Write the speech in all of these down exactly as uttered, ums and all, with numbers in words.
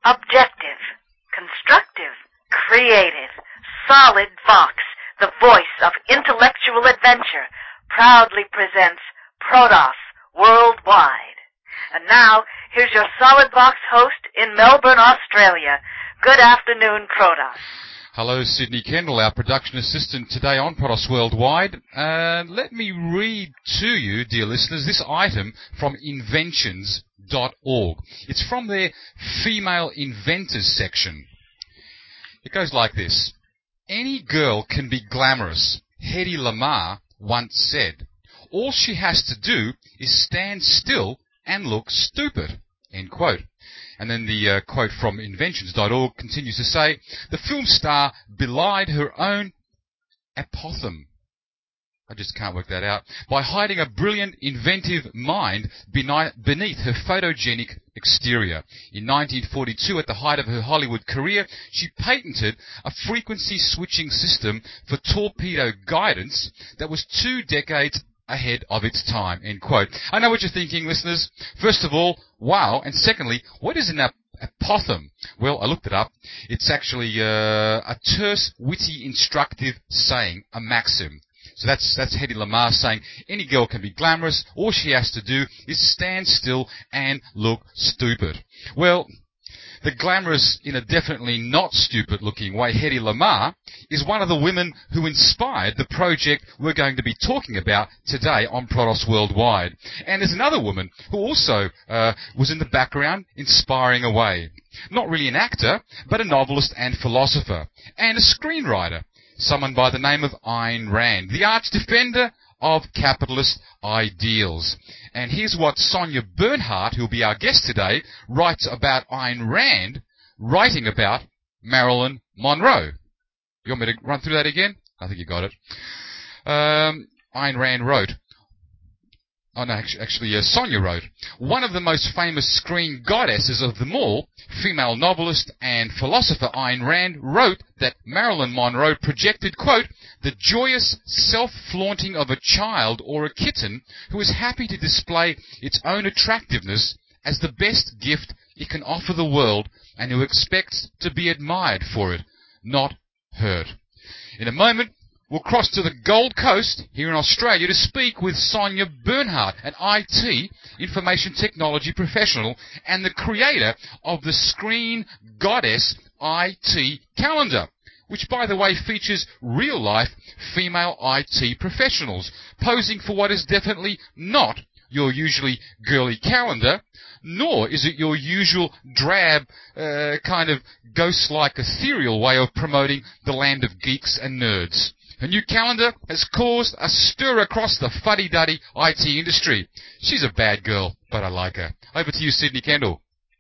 Objective, constructive, creative, solid Vox, the voice of intellectual adventure, proudly presents Protos Worldwide. And now, here's your Solid Vox host in Melbourne, Australia. Good afternoon, Protos. Hello, Sydney Kendall, our production assistant today on Protos Worldwide. Uh, let me read to you, dear listeners, this item from inventions dot org. It's from their Female Inventors section. It goes like this. Any girl can be glamorous, Hedy Lamarr once said. All she has to do is stand still and look stupid. End quote. And then the uh, quote from inventions dot org continues to say, the film star belied her own apothegm. I just can't work that out. By hiding a brilliant, inventive mind beneath her photogenic exterior. In nineteen forty-two, at the height of her Hollywood career, she patented a frequency-switching system for torpedo guidance that was two decades ahead of its time, end quote. I know what you're thinking, listeners. First of all, wow. And secondly, what is an ap- apothegm? Well, I looked it up. It's actually uh, a terse, witty, instructive saying, a maxim. So that's that's Hedy Lamarr saying any girl can be glamorous. All she has to do is stand still and look stupid. Well, the glamorous, in a definitely not stupid-looking way, Hedy Lamarr is one of the women who inspired the project we're going to be talking about today on Protos Worldwide. And there's another woman who also uh, was in the background inspiring away. Not really an actor, but a novelist and philosopher, and a screenwriter, someone by the name of Ayn Rand, the arch-defender of capitalist ideals. And here's what Sonia Bernhardt, who'll be our guest today, writes about Ayn Rand, writing about Marilyn Monroe. You want me to run through that again? I think you got it. Um, Ayn Rand wrote, Oh, no, actually, uh, Sonia wrote, one of the most famous screen goddesses of them all, female novelist and philosopher Ayn Rand, wrote that Marilyn Monroe projected, quote, the joyous self-flaunting of a child or a kitten who is happy to display its own attractiveness as the best gift it can offer the world and who expects to be admired for it, not hurt. In a moment, we'll cross to the Gold Coast here in Australia to speak with Sonia Bernhardt, an I T, information technology professional, and the creator of the Screen Goddess I T calendar, which, by the way, features real-life female I T professionals posing for what is definitely not your usually girly calendar, nor is it your usual drab, uh, kind of ghost-like ethereal way of promoting the land of geeks and nerds. Her new calendar has caused a stir across the fuddy-duddy I T industry. She's a bad girl, but I like her. Over to you, Sydney Kendall.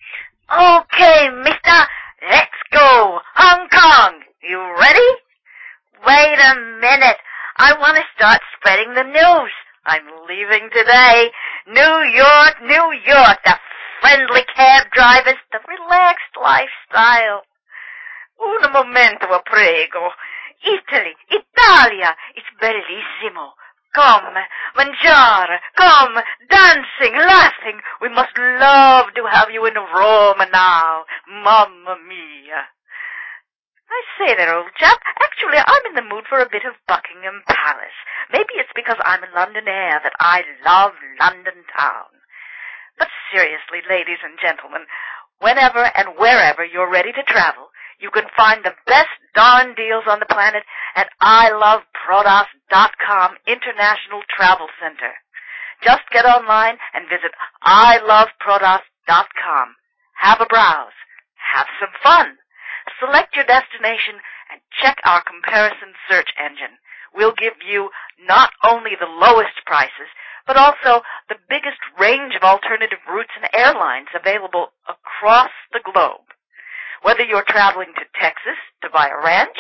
Okay, mister, let's go. Hong Kong, you ready? Wait a minute. I want to start spreading the news. I'm leaving today. New York, New York, the friendly cab drivers, the relaxed lifestyle. Un momento, prego. Italy, Italia, it's bellissimo. Come, mangiare, come, dancing, laughing. We must love to have you in Rome now. Mamma mia. I say there, old chap, actually I'm in the mood for a bit of Buckingham Palace. Maybe it's because I'm a Londonaire that I love London town. But seriously, ladies and gentlemen, whenever and wherever you're ready to travel, you can find the best darn deals on the planet at I love protos dot com International Travel Center. Just get online and visit I love protos dot com. Have a browse. Have some fun. Select your destination and check our comparison search engine. We'll give you not only the lowest prices, but also the biggest range of alternative routes and airlines available across the globe. Whether you're traveling to Texas to buy a ranch,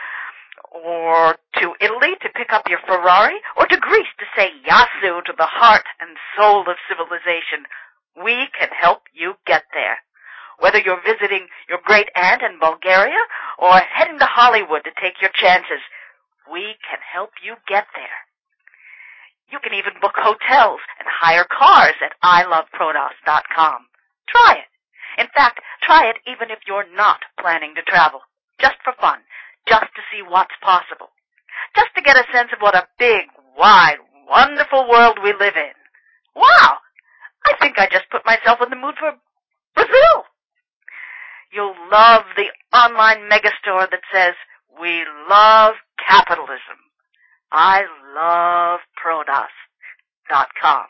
or to Italy to pick up your Ferrari, or to Greece to say Yasu to the heart and soul of civilization, we can help you get there. Whether you're visiting your great aunt in Bulgaria, or heading to Hollywood to take your chances, we can help you get there. You can even book hotels and hire cars at I love protos dot com. Try it. In fact, try it even if you're not planning to travel. Just for fun. Just to see what's possible. Just to get a sense of what a big, wide, wonderful world we live in. Wow! I think I just put myself in the mood for Brazil. You'll love the online megastore that says, "We love capitalism. I love Prodas dot com.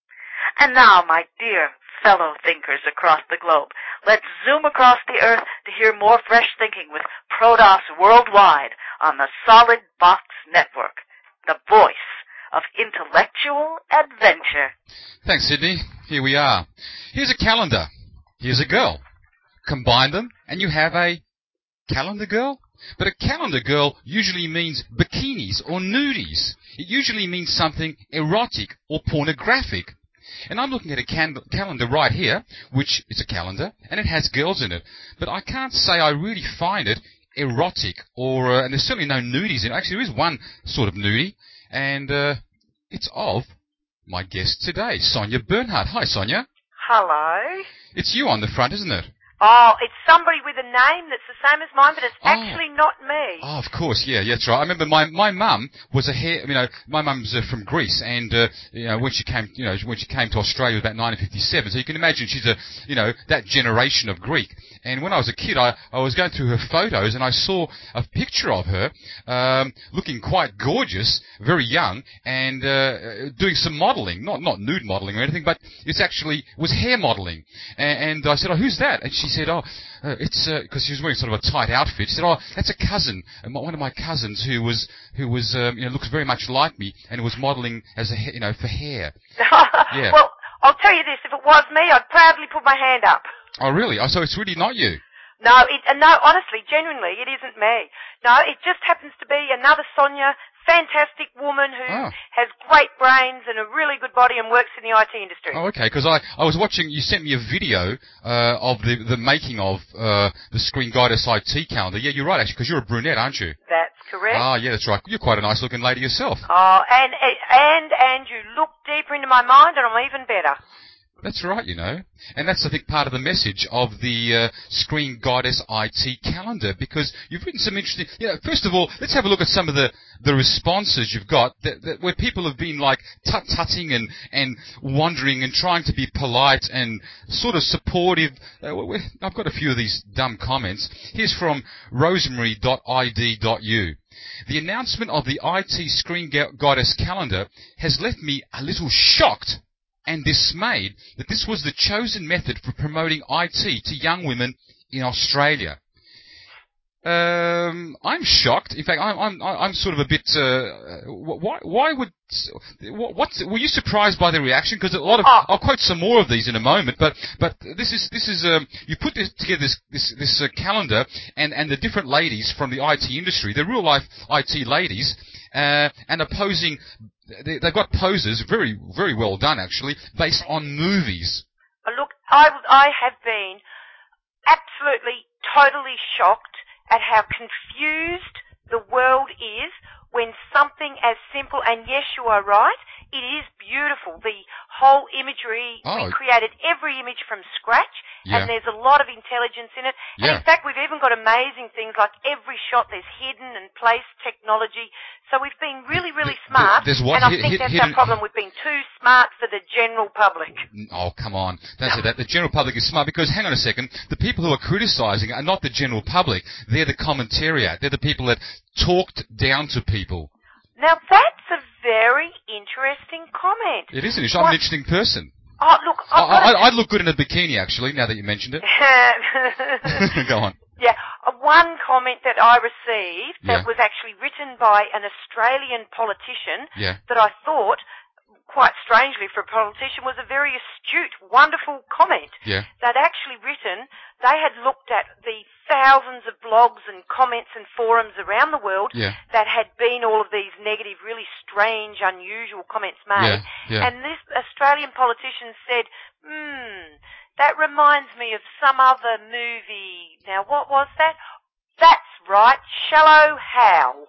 And now, my dear fellow thinkers across the globe, let's zoom across the earth to hear more fresh thinking with Prodas Worldwide on the Solid Box Network, the voice of intellectual adventure. Thanks, Sydney. Here we are. Here's a calendar. Here's a girl. Combine them, and you have a calendar girl. But a calendar girl usually means bikinis or nudies. It usually means something erotic or pornographic. And I'm looking at a can- calendar right here, which is a calendar, and it has girls in it. But I can't say I really find it erotic, or uh, and there's certainly no nudies in it. Actually, there is one sort of nudie, and uh, it's of my guest today, Sonia Bernhardt. Hi, Sonia. Hello. It's you on the front, isn't it? Oh, it's somebody with a name that's the same as mine, but it's Oh. actually not me. Oh, of course, yeah, yeah, that's right. I remember my my mum was a hair. You know, my mum's uh, from Greece, and uh, you know when she came, you know, when she came to Australia about nineteen fifty-seven. So you can imagine she's a, you know, that generation of Greek. And when I was a kid, I I was going through her photos, and I saw a picture of her um, looking quite gorgeous, very young, and uh, doing some modelling, not not nude modelling or anything, but it's actually it was hair modelling. And, and I said, "Oh, who's that?" And she said, "Oh, uh, it's because uh, she was wearing sort of a tight outfit." She said, "Oh, that's a cousin, one of my cousins who was who was um, you know looks very much like me, and was modelling as a ha- you know for hair." Yeah. Well, I'll tell you this: if it was me, I'd proudly put my hand up. Oh, really? Oh, so it's really not you? No, it, uh, no, honestly, genuinely, it isn't me. No, it just happens to be another Sonia, fantastic woman who Oh. has great brains and a really good body and works in the I T industry. Oh, okay. Because I, I was watching. You sent me a video uh, of the the making of uh, the Screen Goddess I T calendar. Yeah, you're right, actually, because you're a brunette, aren't you? That's correct. Ah, yeah, that's right. You're quite a nice looking lady yourself. Oh, and and and you look deeper into my mind, and I'm even better. That's right, you know. And that's, I think, part of the message of the uh, Screen Goddess I T calendar, because you've written some interesting... You know, first of all, let's have a look at some of the, the responses you've got, that, that, where people have been, like, tut-tutting and, and wondering and trying to be polite and sort of supportive. Uh, I've got a few of these dumb comments. Here's from rosemary dot I D dot U. The announcement of the I T Screen Goddess calendar has left me a little shocked and dismayed that this was the chosen method for promoting I T to young women in Australia. Um, I'm shocked. In fact, I'm I'm I'm sort of a bit. Uh, why why would what were you surprised by the reaction? Because a lot of oh. I'll quote some more of these in a moment. But but this is this is um, you put this, together this this this uh, calendar and and the different ladies from the I T industry, the real life I T ladies, uh, and are posing. They, they've got poses, very, very well done actually, based on movies. Look, I, I have been absolutely, totally shocked at how confused the world is when something as simple, and yes, you are right, it is beautiful. The whole imagery, Oh. we created every image from scratch, Yeah. and there's a lot of intelligence in it. Yeah. And in fact, we've even got amazing things like every shot there's hidden and placed technology. So we've been really, really Th- smart, there's what and I hi- think hi- that's hidden- our problem. We've been too smart for the general public. Oh, come on. Don't say that. The general public is smart because, hang on a second, the people who are criticising are not the general public. They're the commentariat. They're the people that talked down to people. Now, that's a very interesting comment. It is an issue. I'm What- an interesting person. Oh, look, I, I've got I, to- I'd look good in a bikini, actually, now that you mentioned it. Go on. Yeah, uh, one comment that I received Yeah. that was actually written by an Australian politician Yeah. that I thought, quite strangely for a politician, was a very astute, wonderful comment. Yeah. They'd actually written, they had looked at the thousands of blogs and comments and forums around the world Yeah. that had been all of these negative, really strange, unusual comments made. Yeah, yeah. And this Australian politician said, hmm, that reminds me of some other movie. Now, what was that? That's right. Shallow Hal.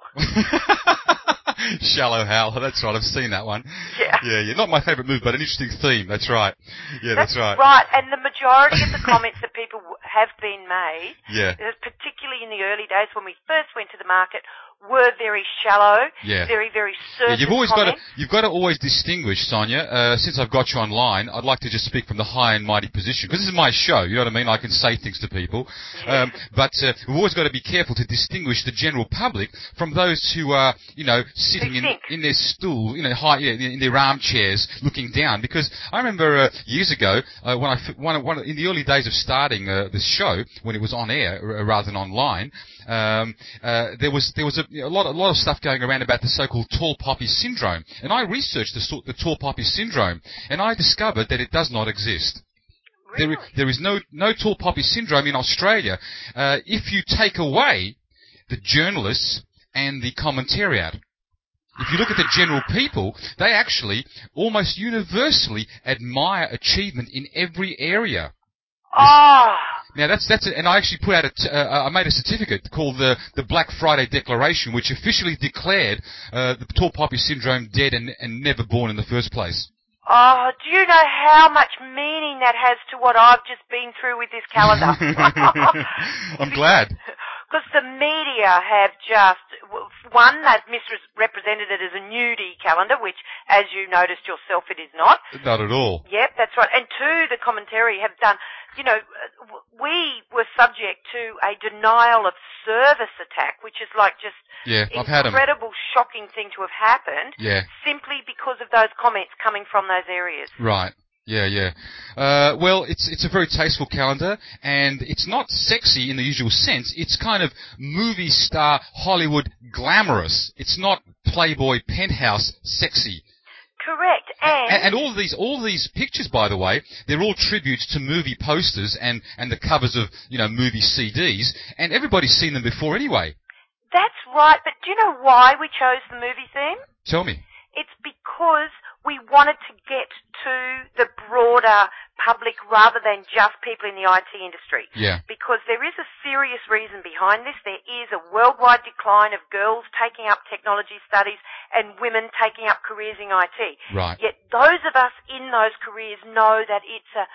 Shallow Hal, that's right, I've seen that one. Yeah. Yeah, yeah, not my favourite movie, but an interesting theme, that's right. Yeah, that's, that's right. right, and the majority of the comments that people w- have been made, yeah. particularly in the early days when we first went to the market, were very shallow, yeah. very, very surface yeah, you've always comments. got to, you've got to always distinguish, Sonia. Uh, since I've got you online, I'd like to just speak from the high and mighty position, because this is my show, you know what I mean? I can say things to people. Yeah. Um, but uh, we've always got to be careful to distinguish the general public from those who are, you know, sitting in, in their stool, you know, high, yeah, in their armchairs, looking down. Because I remember uh, years ago, uh, when I, one, one, in the early days of starting uh, this show, when it was on air uh, rather than online, um, uh, there was there was a, you know, a lot a lot of stuff going around about the so-called tall poppy syndrome, and I researched the, the tall poppy syndrome, and I discovered that it does not exist. Really? There, there is no no tall poppy syndrome in Australia. Uh, if you take away the journalists and the commentariat. If you look at the general people, they actually almost universally admire achievement in every area. Oh. Now that's that's it, and I actually put out a t- uh, I made a certificate called the the Black Friday Declaration, which officially declared uh, the tall poppy syndrome dead and, and never born in the first place. Oh, do you know how much meaning that has to what I've just been through with this calendar? I'm glad. Because the media have just, one, they've misrepresented it as a nudie calendar, which, as you noticed yourself, it is not. Not at all. Yep, that's right. And two, the commentary have done, you know, we were subject to a denial of service attack, which is like just yeah, I've had 'em. incredible, shocking thing to have happened. Yeah. Simply because of those comments coming from those areas. Right. Yeah, yeah. Uh, well, it's it's a very tasteful calendar, and it's not sexy in the usual sense. It's kind of movie star Hollywood glamorous. It's not Playboy penthouse sexy. Correct, and... and and all of these all these pictures, by the way, they're all tributes to movie posters and and the covers of, you know, movie C Ds, and everybody's seen them before anyway. That's right, but do you know why we chose the movie theme? Tell me. It's because we wanted to get to the broader public rather than just people in the I T industry. Yeah. Because there is a serious reason behind this. There is a worldwide decline of girls taking up technology studies and women taking up careers in I T. Right. Yet those of us in those careers know that it's a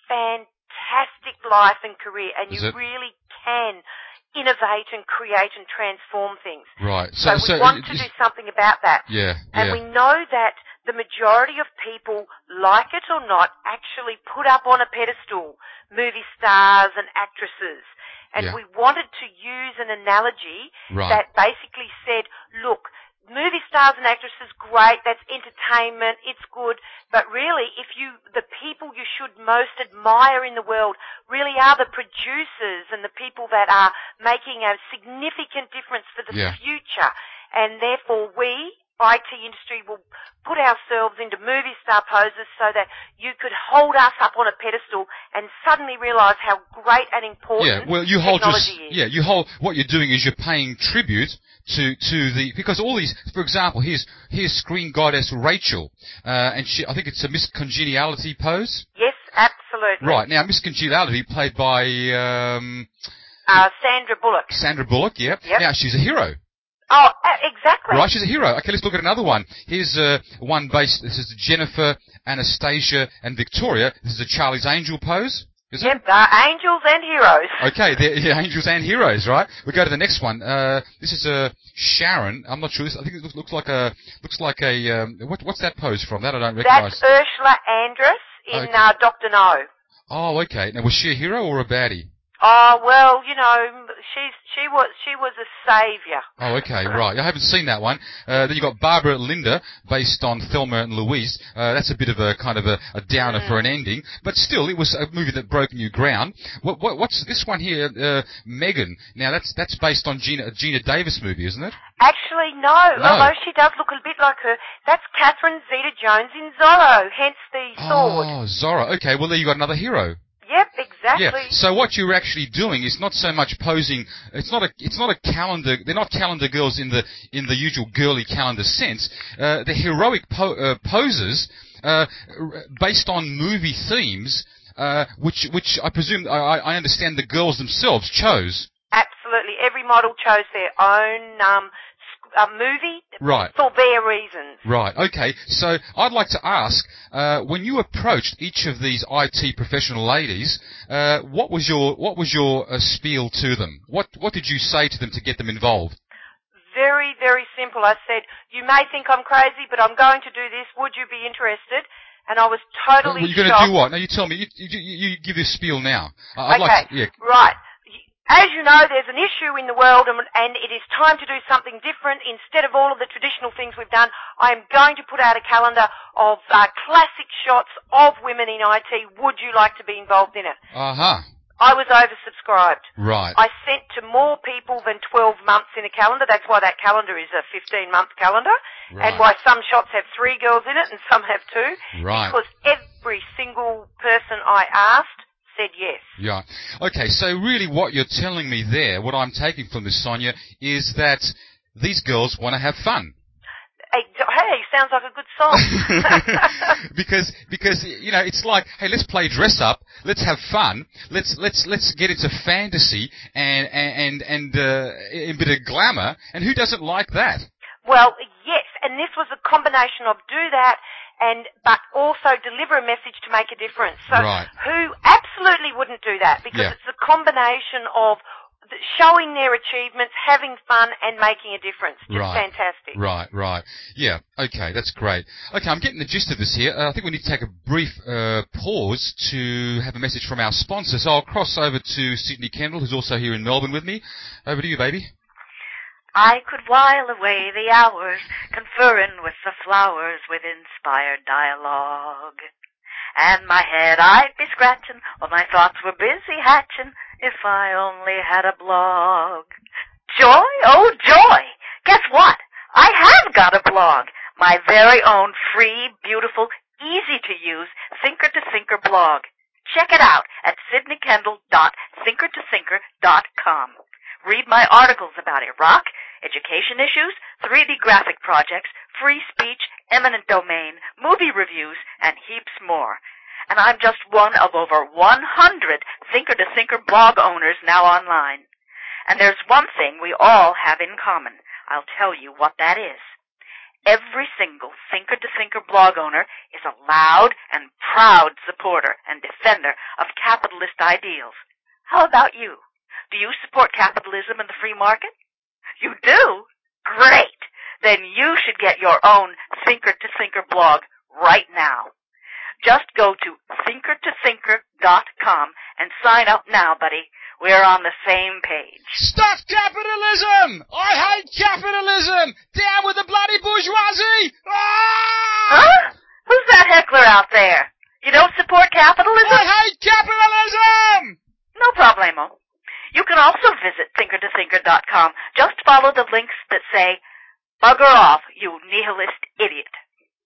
fantastic life and career, and is you it? really can innovate and create and transform things. Right. So, So, we so want it- to do something about that. Yeah. And Yeah. we know that the majority of people, like it or not, actually put up on a pedestal movie stars and actresses. And Yeah. we wanted to use an analogy Right. that basically said, look, movie stars and actresses, great, that's entertainment, it's good, but really, if you, the people you should most admire in the world really are the producers and the people that are making a significant difference for the Yeah. future. And therefore we, I T industry, will put ourselves into movie star poses so that you could hold us up on a pedestal and suddenly realise how great and important Yeah, well, you hold technology just, is. yeah, you hold, what you're doing is you're paying tribute to, to the, because all these, for example, here's, here's screen goddess Rachel, uh, and she, I think it's a Miss Congeniality pose. Yes, absolutely. Right, now Miss Congeniality played by, um, Uh, Sandra Bullock. Sandra Bullock, yep. Yep. Now she's a hero. Oh, uh, exactly. Right, she's a hero. Okay, let's look at another one. Here's uh, one based, this is Jennifer, Anastasia, and Victoria. This is a Charlie's Angel pose. Is it? Yep, uh, angels and heroes. Okay, they're yeah, angels and heroes, right? We go to the next one. Uh, this is uh, Sharon. I'm not sure. This, I think it looks, looks like a looks like a um, what, what's that pose from? That I don't recognise. That's Ursula Andress in Okay. uh, Doctor No. Oh, okay. Now, was she a hero or a baddie? Oh well, you know, she's she was she was a saviour. Oh, okay, right. I haven't seen that one. Uh, then you got Barbara Linda, based on Thelma and Louise. Uh, that's a bit of a kind of a, a downer Mm. for an ending, but still, it was a movie that broke new ground. What, what, what's this one here, uh, Megan? Now that's that's based on Gina Gina Davis movie, isn't it? Actually, no, No. although she does look a bit like her. That's Catherine Zeta-Jones in Zorro, hence the sword. Oh, Zorro. Okay, well there you got another hero. Yep, exactly. Yeah. So what you're actually doing is not so much posing. It's not a. It's not a calendar. They're not calendar girls in the in the usual girly calendar sense. Uh, they're heroic po- uh, poses uh, r- based on movie themes, uh, which which I presume I, I understand the girls themselves chose. Absolutely. absolutely. Every model chose their own um, uh, movie Right. for their reasons. Right. Okay. So I'd like to ask, uh, when you approached each of these I T professional ladies, uh, what was your what was your uh, spiel to them? What what did you say to them to get them involved? Very, very simple. I said, you may think I'm crazy, but I'm going to do this. Would you be interested? And I was totally Well, you're going shocked. to do what? Now you tell me. You, you, you you give this spiel now. I'd okay, like to, yeah. right. As you know, there's an issue in the world, and, and it is time to do something different. Instead of all of the traditional things we've done, I am going to put out a calendar of uh, classic shots of women in I T. Would you like to be involved in it? Uh-huh. I was oversubscribed. Right. I sent to more people than twelve months in a calendar. That's why that calendar is a fifteen-month calendar. Right. And why some shots have three girls in it and some have two. Right. Because every single person I asked said yes. Yeah. Okay, so really what you're telling me there, what I'm taking from this, Sonia, is that these girls want to have fun. Hey, sounds like a good song. because because you know it's like, hey, let's play dress up, let's have fun, let's let's let's get into fantasy and and and uh, a bit of glamour, and who doesn't like that? Well, yes, and this was a combination of do that and but also deliver a message to make a difference. So right. Who absolutely wouldn't do that? Because yeah. it's a combination of showing their achievements, having fun, and making a difference. Just right. fantastic. Right, right. Yeah, okay, that's great. Okay, I'm getting the gist of this here. Uh, I think we need to take a brief uh, pause to have a message from our sponsor. So I'll cross over to Sydney Kendall, who's also here in Melbourne with me. Over to you, baby. I could while away the hours, conferring with the flowers with inspired dialogue. And my head I'd be scratching while my thoughts were busy hatching if I only had a blog. Joy? Oh, joy! Guess what? I have got a blog. My very own free, beautiful, easy-to-use Thinker-to-Thinker blog. Check it out at sydney kendall dot thinker to thinker dot com. Read my articles about Iraq, education issues, three D graphic projects, free speech, eminent domain, movie reviews, and heaps more. And I'm just one of over one hundred Thinker-to-Thinker blog owners now online. And there's one thing we all have in common. I'll tell you what that is. Every single Thinker-to-Thinker blog owner is a loud and proud supporter and defender of capitalist ideals. How about you? Do you support capitalism and the free market? You do? Great! Then you should get your own Thinker-to-Thinker blog right now. Just go to thinker to thinker dot com and sign up now, buddy. We're on the same page. Stop capitalism! I hate capitalism! Down with the bloody bourgeoisie! Ah! Huh? Who's that heckler out there? You don't support capitalism? I hate capitalism! No problemo. You can also visit thinker to thinker dot com. Just follow the links that say, bugger off, you nihilist idiot.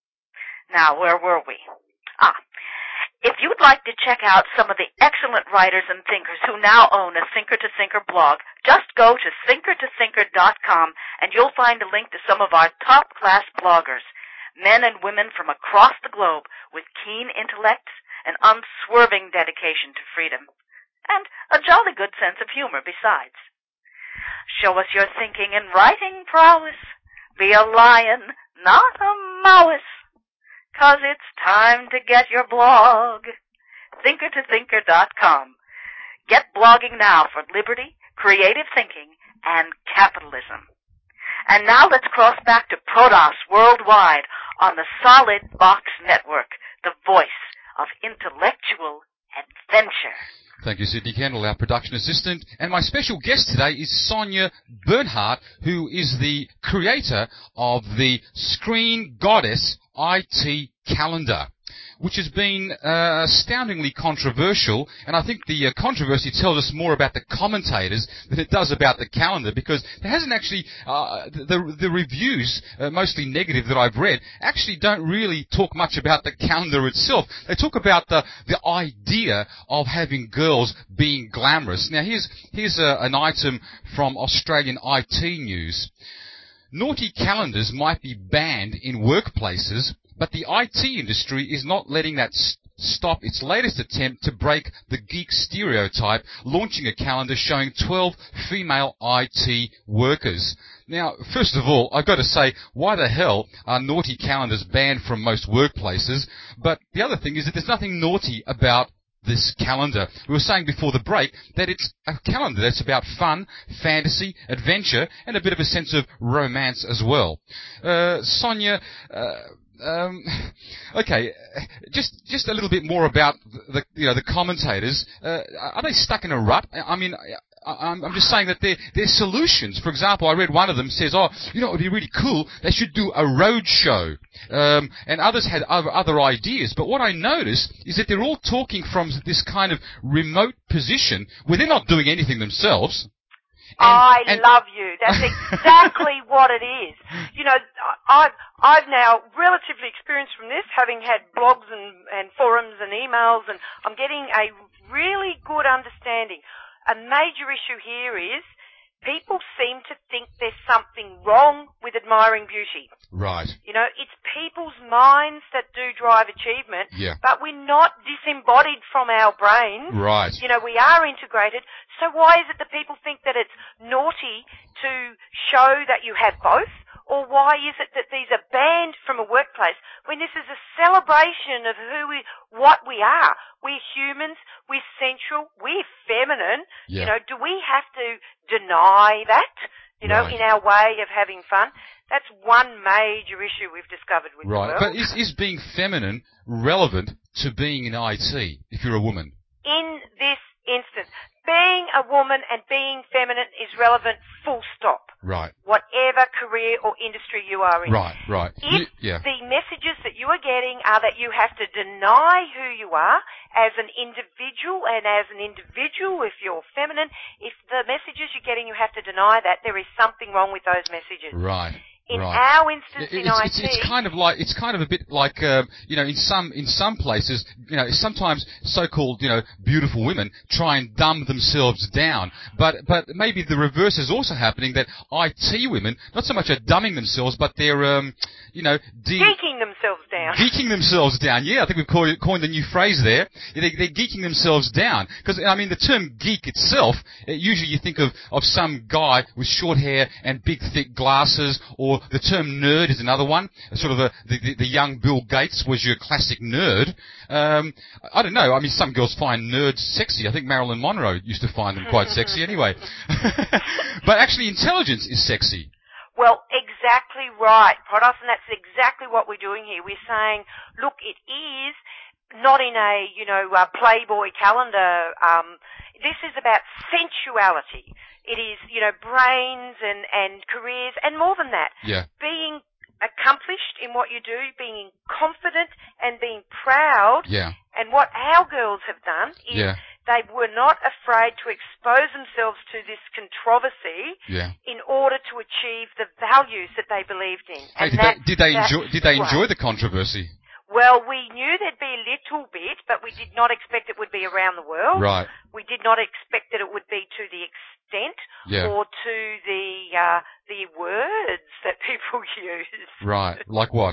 Now, where were we? Ah, if you'd like to check out some of the excellent writers and thinkers who now own a Thinker-to-Thinker blog, just go to thinker to thinker dot com and you'll find a link to some of our top-class bloggers, men and women from across the globe with keen intellects and unswerving dedication to freedom, and a jolly good sense of humor besides. Show us your thinking and writing prowess. Be a lion, not a mouse. 'Cause it's time to get your blog. thinker to thinker dot com. Get blogging now for liberty, creative thinking, and capitalism. And now let's cross back to Prodos Worldwide on the Solid Box Network, the voice of intellectual adventure. Thank you, Sydney Kendall, our production assistant. And my special guest today is Sonia Bernhardt, who is the creator of the Screen Goddess I T Calendar, which has been uh, astoundingly controversial, and I think the uh, controversy tells us more about the commentators than it does about the calendar, because there hasn't actually, uh, the, the reviews, uh, mostly negative that I've read, actually don't really talk much about the calendar itself. They talk about the, the idea of having girls being glamorous. Now here's, here's a, an item from Australian I T News. Naughty calendars might be banned in workplaces, but the I T industry is not letting that st- stop its latest attempt to break the geek stereotype, launching a calendar showing twelve female I T workers. Now, first of all, I've got to say, why the hell are naughty calendars banned from most workplaces? But the other thing is that there's nothing naughty about this calendar. We were saying before the break that it's a calendar that's about fun, fantasy, adventure, and a bit of a sense of romance as well. Uh, Sonia, uh, um, okay, just just a little bit more about the you know the commentators. Uh, are they stuck in a rut? I mean, I'm, I'm just saying that there there's solutions. For example, I read one of them says, oh, you know, it would be really cool. They should do a road show. Um, and others had other, other ideas. But what I noticed is that they're all talking from this kind of remote position where they're not doing anything themselves. And, I and love you. That's exactly what it is. You know, I've, I've now relatively experienced from this, having had blogs and, and forums and emails, and I'm getting a really good understanding. A major issue here is people seem to think there's something wrong with admiring beauty. Right. You know, it's people's minds that do drive achievement, yeah. but we're not disembodied from our brains. Right. You know, we are integrated. So why is it that people think that it's naughty to show that you have both? Or why is it that these are banned from a workplace when this is a celebration of who we, what we are? We're humans, we're sensual, we're feminine. Yeah. You know, do we have to deny that, you know, Right. in our way of having fun? That's one major issue we've discovered with Right. the world. But is, is being feminine relevant to being in I T if you're a woman? In this instance, being a woman and being feminine is relevant full stop. Right. Whatever career or industry you are in. Right, right. If You- yeah. the messages that you are getting are that you have to deny who you are as an individual, and as an individual, if you're feminine, if the messages you're getting you have to deny that, there is something wrong with those messages. Right. In right. our instance It- in it's, I it's, T, it's kind of like it's kind of a bit like uh, you know in some in some places you know sometimes so-called you know beautiful women try and dumb themselves down, but but maybe the reverse is also happening, that I T women not so much are dumbing themselves, but they're um you know de- geeking themselves down. Geeking themselves down, yeah. I think we've coined, coined the new phrase there. They're, they're geeking themselves down. Because, I mean, the term geek itself, uh, usually you think of, of some guy with short hair and big, thick glasses, or the term nerd is another one. Sort of a, the, the, the young Bill Gates was your classic nerd. Um, I don't know. I mean, some girls find nerds sexy. I think Marilyn Monroe used to find them quite sexy anyway. But actually, intelligence is sexy. Well, exactly right, Protos, and that's exactly what we're doing here. We're saying, look, it is not in a, you know, uh, Playboy calendar. Um, this is about sensuality. It is, you know, brains and, and careers, and more than that. Yeah. Being accomplished in what you do, being confident and being proud. Yeah. And what our girls have done is Yeah. they were not afraid to expose themselves to this controversy Yeah. in order to achieve the values that they believed in. Hey, And did, that, they, did they that's enjoy? Did they enjoy right. the controversy? Well, we knew there'd be a little bit, but we did not expect it would be around the world. Right. We did not expect that it would be to the extent Yeah. or to the uh, the words that people use. Right. Like what?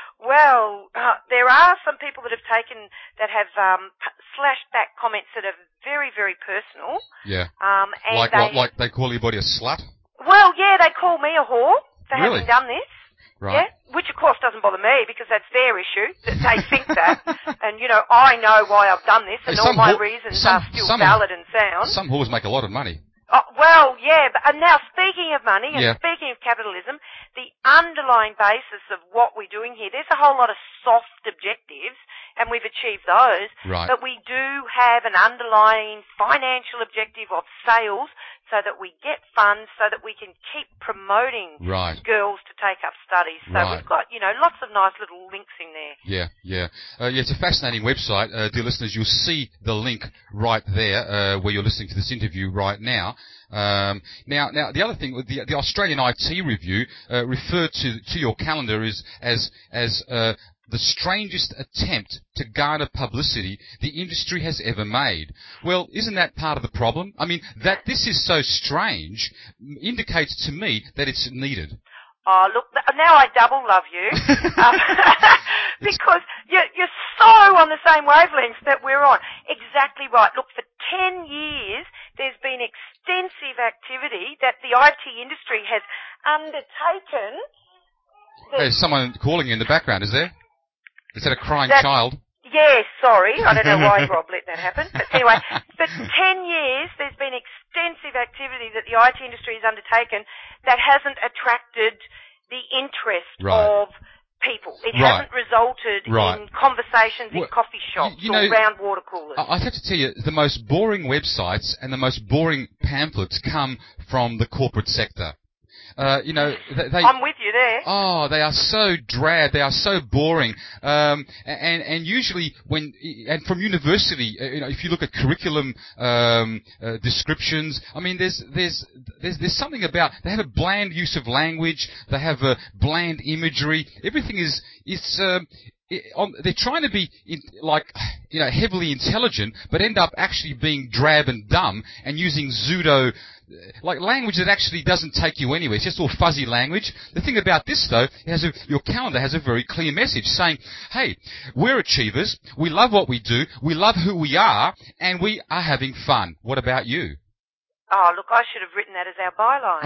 Well, uh, there are some people that have taken, that have um, p- slashed back comments that are very, very personal. Yeah. Um, and Like they, what? Like they call everybody a slut? Well, yeah, they call me a whore for Really? having done this. Right. Yeah, which of course doesn't bother me because that's their issue, that they think that. And, you know, I know why I've done this, and Hey, all some my whore- reasons some- are still some- valid and sound. Some whores make a lot of money. Oh, well, yeah, but and now speaking of money and Yeah. speaking of capitalism, the underlying basis of what we're doing here, there's a whole lot of soft objectives, and we've achieved those. Right. But we do have an underlying financial objective of sales so that we get funds so that we can keep promoting Right. girls to take up studies. So Right. we've got, you know, lots of nice little links in there. Yeah, yeah. Uh, yeah, it's a fascinating website. Uh, dear listeners, you'll see the link right there uh, where you're listening to this interview right now. Um, now, now the other thing, the, the Australian I T Review uh, referred to to your calendar as as as uh, the strangest attempt to garner publicity the industry has ever made. Well, isn't that part of the problem? I mean, that this is so strange indicates to me that it's needed. Oh, look, now I double love you. um, because you're, you're so on the same wavelength that we're on. Exactly right. Look, for ten years, there's been extensive activity that the I T industry has undertaken. There's someone calling you in the background, is there? Is that a crying that, child? Yes, sorry. I don't know why Rob let that happen. But anyway, for ten years, there's been extensive activity that the I T industry has undertaken that hasn't attracted the interest right. of people. It right. hasn't resulted right. in conversations well, in coffee shops you, you know, or round water coolers. I have to tell you, the most boring websites and the most boring pamphlets come from the corporate sector. Uh, you know, they, they, I'm with you there. Oh, they are so drab. They are so boring. Um, and and usually when and from university, you know, if you look at curriculum um, uh, descriptions, I mean, there's there's there's there's something about they have a bland use of language. They have a bland imagery. Everything is it's. Um, It, on, they're trying to be in, like, you know, heavily intelligent, but end up actually being drab and dumb and using pseudo, like language that actually doesn't take you anywhere. It's just all fuzzy language. The thing about this, though, it has a, your calendar has a very clear message saying, hey, we're achievers, we love what we do, we love who we are, and we are having fun. What about you? Oh, look, I should have written that as our byline.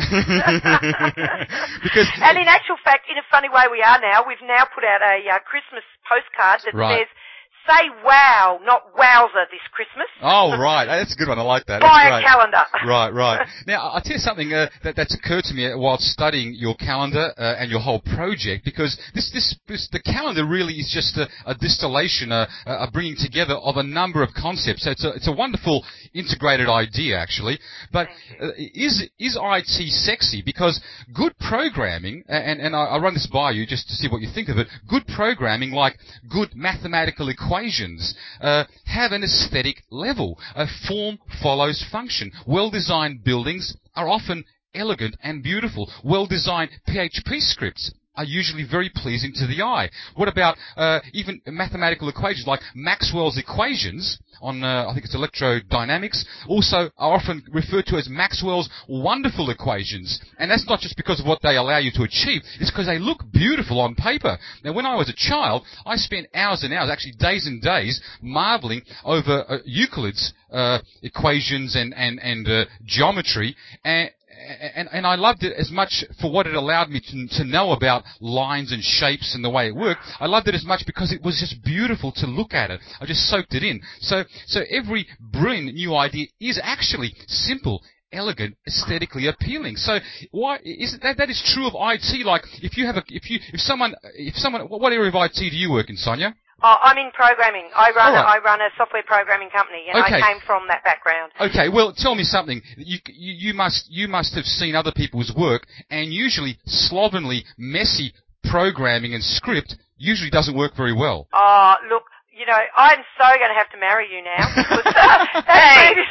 because and in actual fact, in a funny way we are now, we've now put out a uh, Christmas postcard that right. says, say wow, not wowzer this Christmas. Oh, right. That's a good one. I like that. Buy that's a calendar. Right, right. Now, I'll tell you something uh, that, that's occurred to me while studying your calendar uh, and your whole project, because this, this, this the calendar really is just a, a distillation, a, a bringing together of a number of concepts. So it's a, it's a wonderful integrated idea, actually. But uh, is is I T sexy? Because good programming, and, and I, I'll run this by you just to see what you think of it, good programming, like good mathematical equations, equations uh, have an aesthetic level. A form follows function. Well-designed buildings are often elegant and beautiful. Well-designed P H P scripts are usually very pleasing to the eye. What about uh, even mathematical equations like Maxwell's equations on, uh, I think it's electrodynamics, also are often referred to as Maxwell's wonderful equations. And that's not just because of what they allow you to achieve, it's because they look beautiful on paper. Now, when I was a child, I spent hours and hours, actually days and days, marveling over uh, Euclid's uh, equations and, and, and uh, geometry, and And, and I loved it as much for what it allowed me to, to know about lines and shapes and the way it worked. I loved it as much because it was just beautiful to look at it. I just soaked it in. So, so every brilliant new idea is actually simple, elegant, aesthetically appealing. So why is that? That is true of I T. Like if you have a, if you, if someone, if someone, what area of I T do you work in, Sonia? Oh, I'm in programming. I run right. a, I run a software programming company, and okay. I came from that background. Okay, well, tell me something. You, you, you must you must have seen other people's work, and usually slovenly, messy programming and script usually doesn't work very well. Oh, look, you know, I'm so going to have to marry you now because that, previous,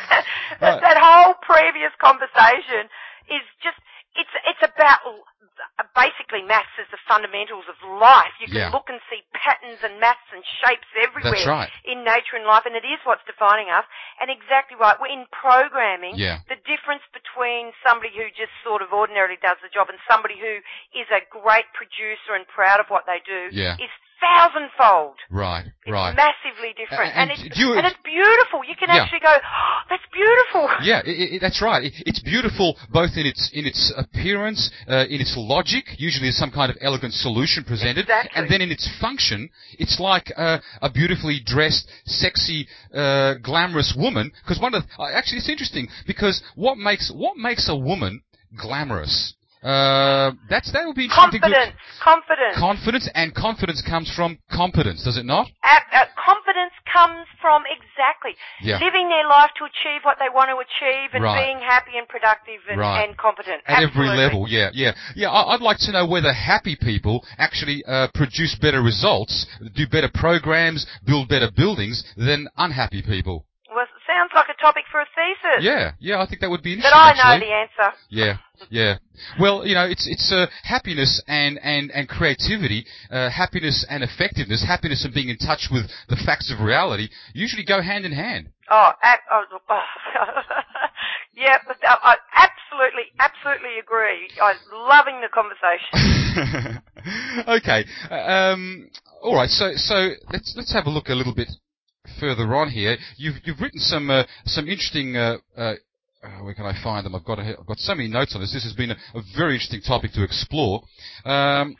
that, that whole previous conversation is just it's it's about. Basically, maths is the fundamentals of life. You can yeah. look and see patterns and maths and shapes everywhere That's right. in nature and life, and it is what's defining us. And exactly right, we're in programming, yeah. the difference between somebody who just sort of ordinarily does the job and somebody who is a great producer and proud of what they do yeah. is thousandfold. Right, it's right. massively different. And, and, it's, you, and it's beautiful. You can yeah. actually go, oh, that's beautiful. Yeah, it, it, that's right. It, it's beautiful both in its in its appearance, uh, in its logic. Usually there's some kind of elegant solution presented. Exactly. And then in its function, it's like uh, a beautifully dressed, sexy, uh, glamorous woman. Because one of the, uh, actually it's interesting because what makes what makes a woman glamorous? Uh, that's that would be interesting. Confidence, to, confidence, confidence, and confidence comes from competence, does it not? Uh, uh, confidence comes from exactly yeah. living their life to achieve what they want to achieve and right. being happy and productive and, right. and competent. At Absolutely. every level, yeah, yeah, yeah. I'd like to know whether happy people actually uh, produce better results, do better programs, build better buildings than unhappy people. Well, it sounds like a topic for a thesis. Yeah, yeah, I think that would be interesting. But I actually. know the answer. Yeah, yeah. Well, you know, it's it's uh, happiness and and and creativity, uh, happiness and effectiveness, happiness and being in touch with the facts of reality usually go hand in hand. Oh, ab- oh, oh. yeah, but, uh, absolutely. absolutely, absolutely agree. I'm loving the conversation. Okay. Um, all right. So, so let's let's have a look a little bit further on here. You've you've written some uh, some interesting. Uh, uh, uh, where can I find them? I've got a, I've got so many notes on this. This has been a, a very interesting topic to explore. Um,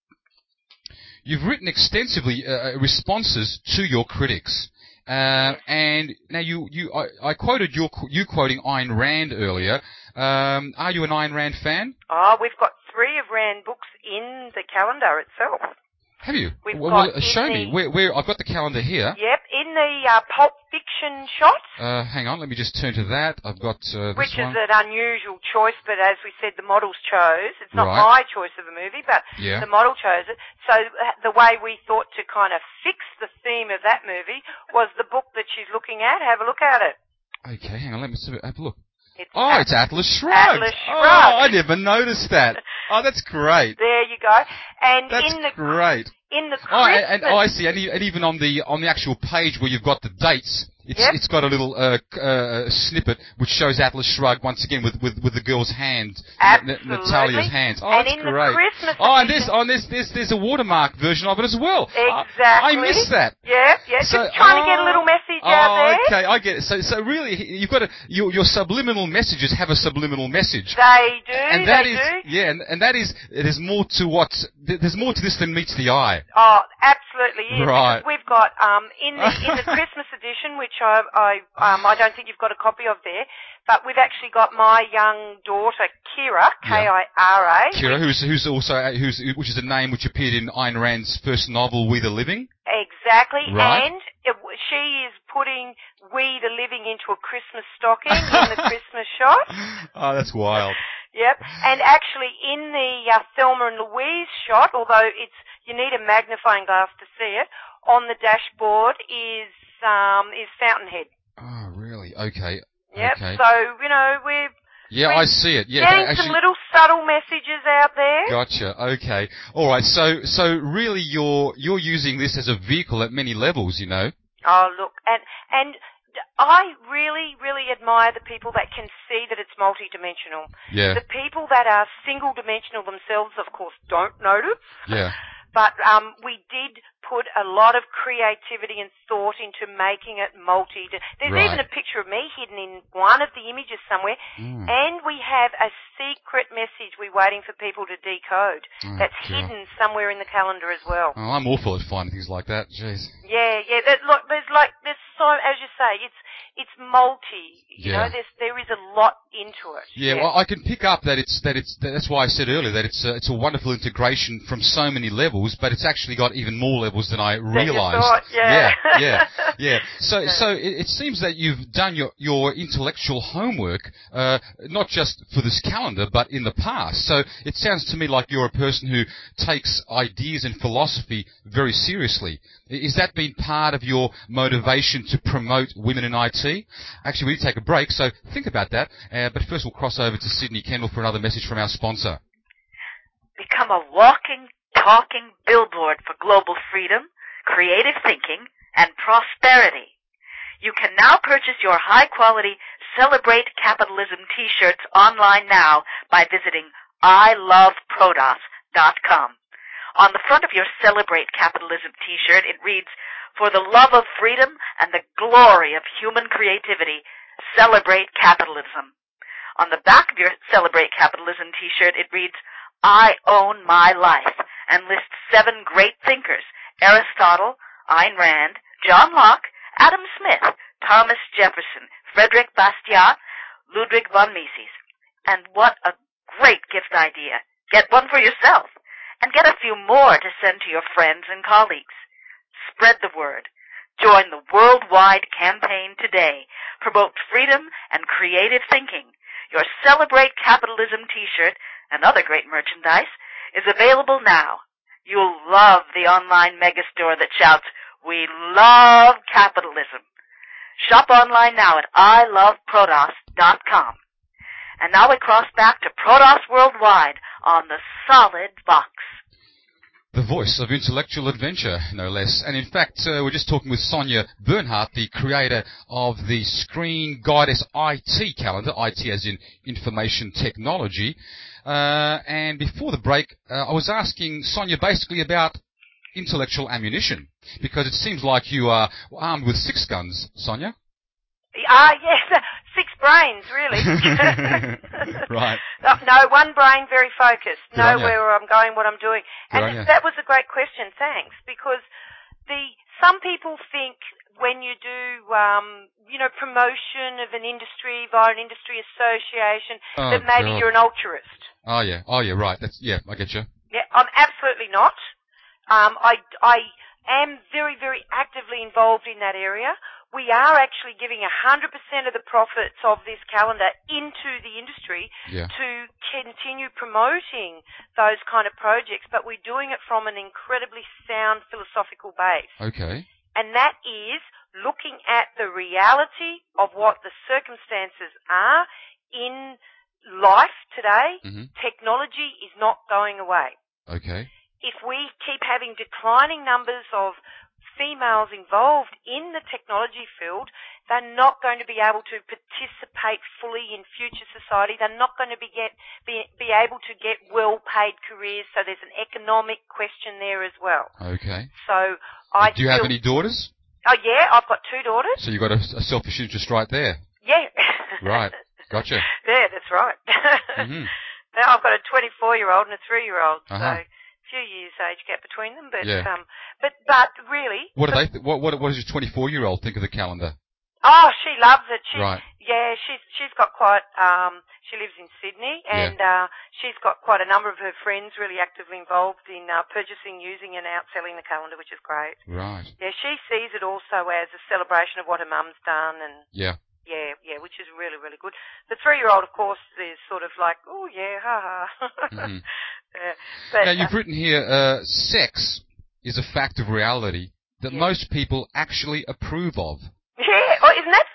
you've written extensively uh, responses to your critics. Uh, and now you, you, I, I quoted your, you quoting Ayn Rand earlier. Um, are you an Ayn Rand fan? Oh, we've got three of Rand books in the calendar itself. Have you? We've well, got well show the, me. Where, where, I've got the calendar here. Yep, in the uh, Pulp Fiction shot. Uh, hang on, let me just turn to that. I've got uh, this Which one. is an unusual choice, but as we said, the models chose. It's not Right. my choice of a movie, but Yeah. the model chose it. So uh, the way we thought to kind of fix the theme of that movie was the book that she's looking at. Have a look at it. Okay, hang on, let me see, have a look. It's Oh, At- it's Atlas Shrugged. Atlas Oh, Shrugged. I never noticed that. Oh, that's great. There you go. And That's in the great. in the Oh, Christmas, and, and oh, I see. And, e- and even on the on the actual page where you've got the dates, it's Yep. it's got a little uh, uh, snippet which shows Atlas Shrugged once again with with, with the girl's hand, N- N- Absolutely. Natalia's hands. Oh, And that's in the great. Christmas Oh, and this edition- on this this there's a watermark version of it as well. Exactly. I, I missed that. Yeah, yeah. So- Just trying to get a oh, little message oh, out there. okay, I get it. So, so really, you've got to, your, your subliminal messages have a subliminal message. They do. And that they is, do. yeah, and, and that is, there's more to what, there's more to this than meets the eye. Oh, absolutely is. Right. Because we've got um in the in the Christmas edition, which I I um I don't think you've got a copy of there, but we've actually got my young daughter Kira, K I R A. Kira, who's who's also who's which is a name which appeared in Ayn Rand's first novel, We the Living. Exactly, Right. and it, she is putting We the Living into a Christmas stocking in the Christmas shot. Oh, that's wild. Yep, and actually in the uh, Thelma and Louise shot, although it's you need a magnifying glass to see it, on the dashboard is um is Fountainhead. Oh, really? Okay. Yep. Okay. So you know we're Yeah, we're I see it. Yeah, getting actually. some little subtle messages out there. Gotcha. Okay. All right. So, so really, you're you're using this as a vehicle at many levels. You know. Oh look, and and I really really admire the people that can see that it's multidimensional. Yeah. The people that are single dimensional themselves, of course, don't notice. Yeah. But um, we did put a lot of creativity and thought into making it multi. There's Right. even a picture of me hidden in one of the images somewhere, Mm. and we have a secret message we're waiting for people to decode Oh, that's God. hidden somewhere in the calendar as well. Oh, I'm awful at finding things like that. Jeez. Yeah, yeah. That, look, there's like there's so as you say, it's it's multi. You Yeah. know, there's there is a lot into it. Yeah, well, I can pick up that it's that it's that's why I said earlier that it's a, it's a wonderful integration from so many levels, but it's actually got even more levels than I Than you realised. thought, yeah. yeah, yeah, yeah. So, so it, it seems that you've done your your intellectual homework, uh, not just for this calendar, but in the past. So it sounds to me like you're a person who takes ideas and philosophy very seriously. I- Is that been part of your motivation to promote women in I T? Actually, we need to take a break, so think about that. Uh, but first, we'll cross over to Sydney Kendall for another message from our sponsor. Become a walking, talking billboard for global freedom, creative thinking, and prosperity. You can now purchase your high-quality Celebrate Capitalism t-shirts online now by visiting I love prodos dot com. On the front of your Celebrate Capitalism t-shirt, it reads, "For the love of freedom and the glory of human creativity, celebrate capitalism." On the back of your Celebrate Capitalism t-shirt, it reads, "I own my life," and lists seven great thinkers: Aristotle, Ayn Rand, John Locke, Adam Smith, Thomas Jefferson, Frederick Bastiat, Ludwig von Mises. And what a great gift idea. Get one for yourself, and get a few more to send to your friends and colleagues. Spread the word. Join the worldwide campaign today. Promote freedom and creative thinking. Your Celebrate Capitalism t-shirt and other great merchandise is available now. You'll love the online megastore that shouts, "We love capitalism." Shop online now at I love prodos dot com. And now we cross back to Prodos Worldwide on the Solid Box. The voice of intellectual adventure, no less. And in fact, uh, we're just talking with Sonia Bernhardt, the creator of the Screen Goddess I T calendar, I T as in information technology. Uh, and before the break, uh, I was asking Sonia basically about intellectual ammunition, because it seems like you are armed with six guns, Sonia. Ah, yes, six brains, really. Right. No, no, one brain, very focused. Good know on ya. where I'm going, what I'm doing. Good And on ya. that was a great question, thanks, because the some people think when you do, um, you know, promotion of an industry via an industry association, Oh, that maybe God. you're an altruist. Oh yeah, oh yeah, right. That's yeah, I get you. Yeah, I'm absolutely not. Um, I, I am very, very actively involved in that area. We are actually giving one hundred percent of the profits of this calendar into the industry Yeah. to continue promoting those kind of projects, but we're doing it from an incredibly sound philosophical base. Okay. And that is looking at the reality of what the circumstances are in life today. Mhm. Technology is not going away. Okay. If we keep having declining numbers of females involved in the technology field, they're not going to be able to participate fully in future society. They're not going to be, get, be, be able to get well-paid careers, so there's an economic question there as well. Okay. So I Do you have feel- any daughters? Oh, yeah, I've got two daughters. So you've got a, a selfish interest right there. Yeah. Right. Gotcha. Yeah, that's right. Mhm. Now I've got a twenty-four-year-old and a three-year-old, Uh-huh. so a few years age gap between them. But Yeah. um, but but really, What do they? Th- what what what does your twenty-four-year-old think of the calendar? oh, she loves it. She, Right. Yeah, she's she's got quite. Um, she lives in Sydney, and uh, she's got quite a number of her friends really actively involved in uh, purchasing, using, and outselling the calendar, which is great. Right. Yeah, she sees it also as a celebration of what her mum's done, and Yeah. yeah, yeah, which is really, really good. The three-year-old, of course, is sort of like, oh yeah, ha ha. Mhm. Yeah, but, Now you've written here, uh, sex is a fact of reality that Yeah. most people actually approve of. yeah, oh, isn't that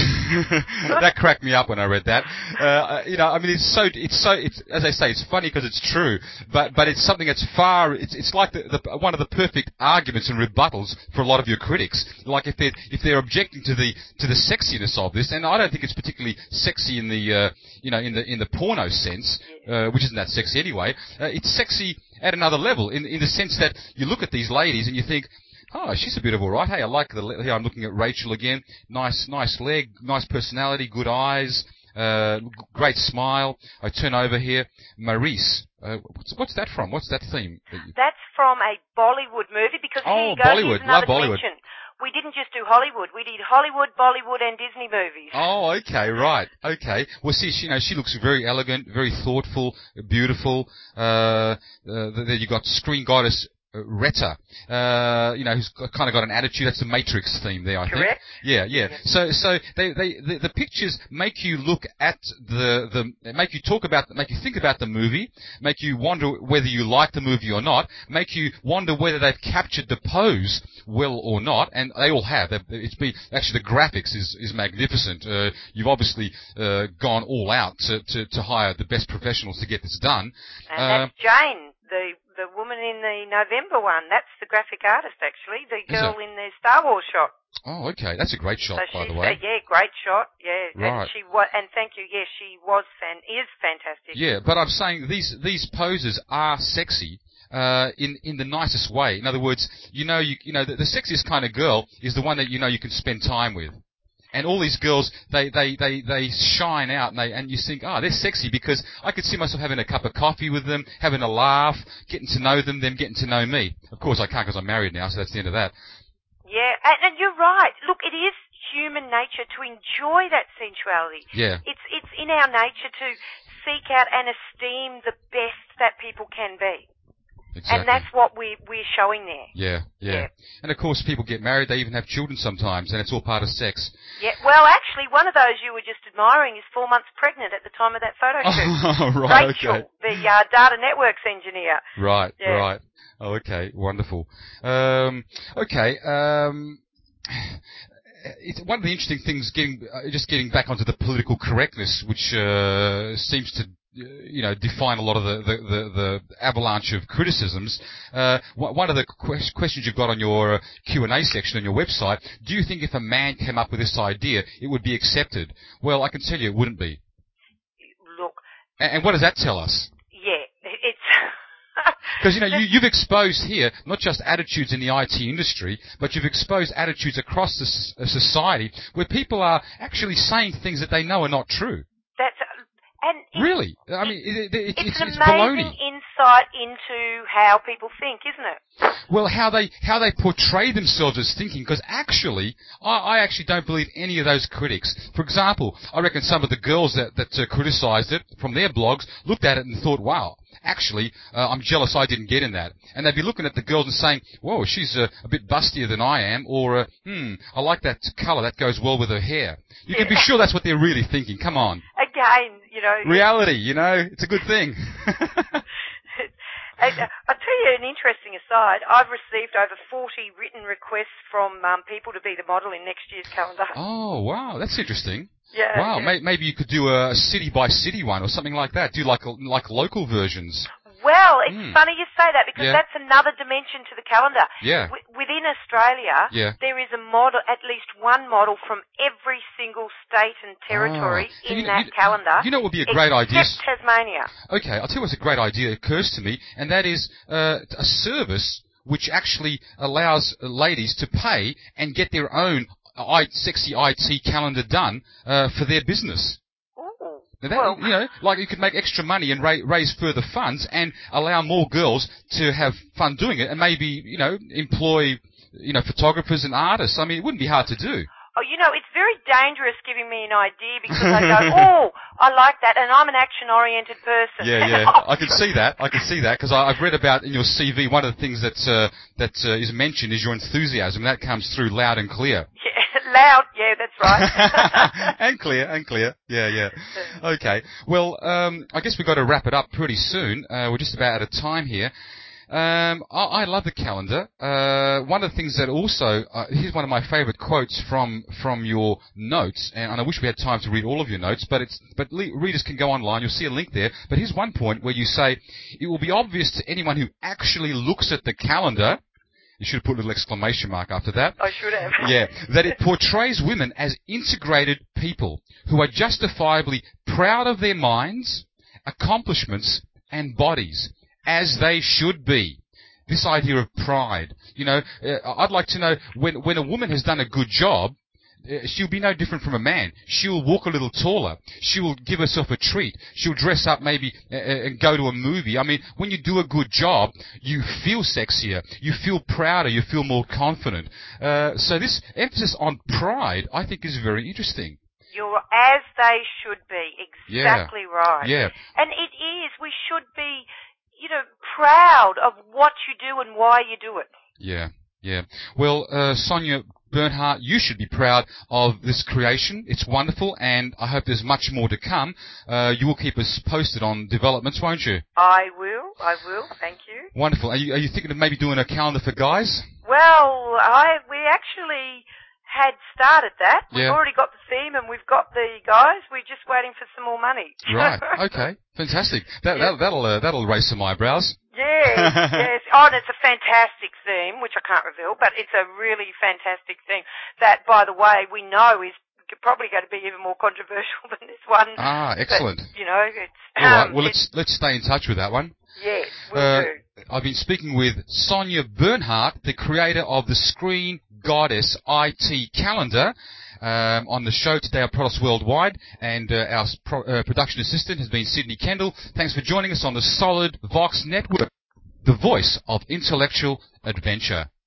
funny? That cracked me up when I read that. Uh, you know, I mean, it's so, it's so, it's, as I say, it's funny because it's true, but, but it's something that's far, it's, it's like the, the, one of the perfect arguments and rebuttals for a lot of your critics. Like if they're, if they're objecting to the, to the sexiness of this, and I don't think it's particularly sexy in the, uh, you know, in the, in the porno sense, uh, which isn't that sexy anyway, uh, it's sexy at another level in, in the sense that you look at these ladies and you think, oh, she's a bit of all right. Hey, I like the. le- Here I'm looking at Rachel again. Nice, nice leg, nice personality, good eyes, uh, g- great smile. I turn over here, Maurice. Uh, what's, what's that from? What's that theme? that you- That's from a Bollywood movie, because Oh, here you go, Bollywood. here's another Love Bollywood. dimension. We didn't just do Hollywood. We did Hollywood, Bollywood, and Disney movies. Oh, okay, right, okay. Well, see, she, you know, she looks very elegant, very thoughtful, beautiful. Uh, uh, then you got Screen Goddess uh, Retta, uh, you know, who's kind of got an attitude. That's the Matrix theme there, I Correct. think. Yeah, yeah. Yeah. So, so they, they, the, the pictures make you look at the, the, make you talk about, make you think about the movie, make you wonder whether you like the movie or not, make you wonder whether they've captured the pose well or not, and they all have. They've- It's been actually the graphics is is magnificent. Uh, you've obviously uh, gone all out to, to to hire the best professionals to get this done. And Uh, that's Jane, the the woman in the November one. That's the graphic artist, actually. The Is girl it? in the Star Wars shot. oh, okay, that's a great shot, So by she's, the way. uh, yeah, great shot. Yeah, Right. and she was, and thank you. Yes, she was fan, is fantastic. Yeah, but I'm saying these these poses are sexy. Uh, in in the nicest way. In other words, you know, you you know, the, the sexiest kind of girl is the one that you know you can spend time with. And all these girls, they they they they shine out, and they and you think, oh, they're sexy because I could see myself having a cup of coffee with them, having a laugh, getting to know them, them getting to know me. Of course, I can't because I'm married now, so that's the end of that. Yeah, and, and you're right. Look, it is human nature to enjoy that sensuality. Yeah. It's it's in our nature to seek out and esteem the best that people can be. Exactly. And that's what we, we're showing there. Yeah, yeah, Yeah. And of course, people get married, they even have children sometimes, and it's all part of sex. Yeah, well, actually, one of those you were just admiring is four months pregnant at the time of that photo shoot. Oh, right, Rachel, okay. the uh, data networks engineer. Right, Yeah. right. Oh, okay, wonderful. Um, okay, um, it's one of the interesting things, getting uh, just getting back onto the political correctness, which uh, seems to you know, define a lot of the, the, the, the avalanche of criticisms. Uh, one of the que- questions you've got on your Q and A section on your website, do you think if a man came up with this idea, it would be accepted? Well, I can tell you it wouldn't be. Look. And, and what does that tell us? Yeah, it's... Because, you know, you, you've exposed here not just attitudes in the I T industry, but you've exposed attitudes across the s- society where people are actually saying things that they know are not true. That's... And it's, really? I mean, it, it, it, it's, it's, an it's amazing baloney. insight into how people think, isn't it? Well, how they how they portray themselves as thinking, because actually, I, I actually don't believe any of those critics. For example, I reckon some of the girls that, that uh, criticised it from their blogs looked at it and thought, wow, actually, uh, I'm jealous I didn't get in that. And they'd be looking at the girls and saying, whoa, she's uh, a bit bustier than I am, or, uh, hmm, I like that colour, that goes well with her hair. You can be sure that's what they're really thinking. Come on. Again, you know... Reality, you know, it's a good thing. I'll tell you an interesting aside. I've received over forty written requests from um, people to be the model in next year's calendar. Oh, wow, that's interesting. Yeah. Wow, yeah. may, maybe you could do a city by city one or something like that. Do like like local versions. Well, it's mm. funny you say that because yeah. that's another dimension to the calendar. Yeah. W- within Australia, yeah. there is a model, at least one model from every single state and territory oh. in you know, that you, calendar. You know what would be a great idea? Except Tasmania. Okay, I'll tell you what's a great idea occurs to me, and that is uh, a service which actually allows ladies to pay and get their own I, sexy I T calendar done uh, for their business. Now that, well, you know, like you could make extra money and ra- raise further funds and allow more girls to have fun doing it and maybe, you know, employ, you know, photographers and artists. I mean, it wouldn't be hard to do. Oh, you know, it's very dangerous giving me an idea because I go, oh, I like that, and I'm an action-oriented person. Yeah, yeah, I can see that. I can see that because I've read about in your C V one of the things that uh, that uh, is mentioned is your enthusiasm. That comes through loud and clear. Yeah, loud. Yeah, that's right. and clear, and clear. Yeah, yeah. Okay. Well, um, I guess we've got to wrap it up pretty soon. Uh, we're just about out of time here. Um, I, I love the calendar. Uh, one of the things that also, uh, here's one of my favourite quotes from from your notes, and, and I wish we had time to read all of your notes, but it's but le- readers can go online. You'll see a link there. But here's one point where you say, it will be obvious to anyone who actually looks at the calendar. You should have put a little exclamation mark after that. I should have. Yeah, that it portrays women as integrated people who are justifiably proud of their minds, accomplishments, and bodies, as they should be. This idea of pride. You know, uh, I'd like to know, when when a woman has done a good job, uh, she'll be no different from a man. She'll walk a little taller. She'll give herself a treat. She'll dress up maybe uh, and go to a movie. I mean, when you do a good job, you feel sexier. You feel prouder. You feel more confident. Uh, so this emphasis on pride, I think, is very interesting. You're as they should be. Exactly yeah. right. Yeah. And it is. We should be, you know, proud of what you do and why you do it. Yeah, yeah. Well, uh, Sonia Bernhardt, you should be proud of this creation. It's wonderful, and I hope there's much more to come. Uh, you will keep us posted on developments, won't you? I will. I will. Thank you. Wonderful. Are you, are you thinking of maybe doing a calendar for guys? Well, I we actually had started that. We've yeah. already got the theme and we've got the guys. We're just waiting for some more money. Right. Okay. Fantastic. That, yeah. that, that'll uh, that'll raise some eyebrows. Yes, yes. Oh, and it's a fantastic theme, which I can't reveal, but it's a really fantastic theme that, by the way, we know is probably going to be even more controversial than this one. Ah, excellent. But, you know, it's... All right. Um, well, let's let's stay in touch with that one. Yes, we'll uh, do. I've been speaking with Sonia Bernhardt, the creator of the Screen Goddess I T calendar, um, on the show today on Protos Worldwide, and uh, our pro- uh, production assistant has been Sydney Kendall. Thanks for joining us on the Solid Vox Network, the voice of intellectual adventure.